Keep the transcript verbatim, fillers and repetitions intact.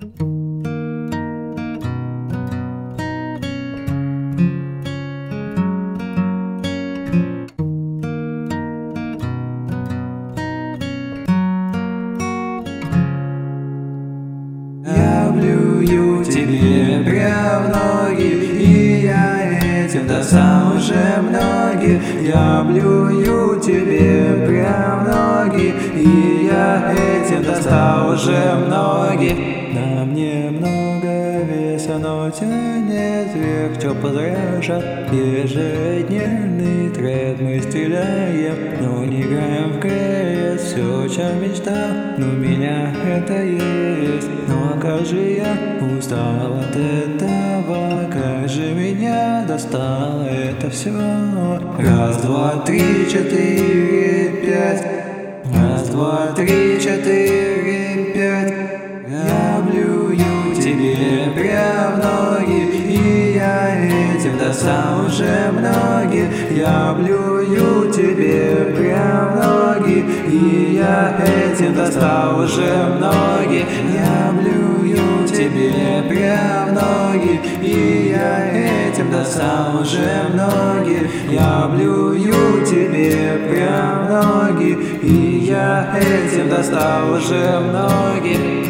Я плюю тебе прям в ноги, и я этим достал уже многих. Я плюю тебе прям в ноги, и я этим достал уже многих. На мне много веса, но тянет вверх, что подряжет. Ежедневный тред мы стреляем, но не играем в кс. Все, чем мечтал, но у меня это есть. Но как же я устал от этого, как же меня достало это все. Раз, два, три, четыре, пять. Раз, два, три, четыре, пять. Я плюю тебе прям в ноги, и я этим достал уже многих. Я плюю тебе прям в ноги, и я этим достал уже многих. Я плюю тебе прям в ноги, и я этим достал уже многих. Я плюю тебе прям в ноги, и я этим достал уже многих.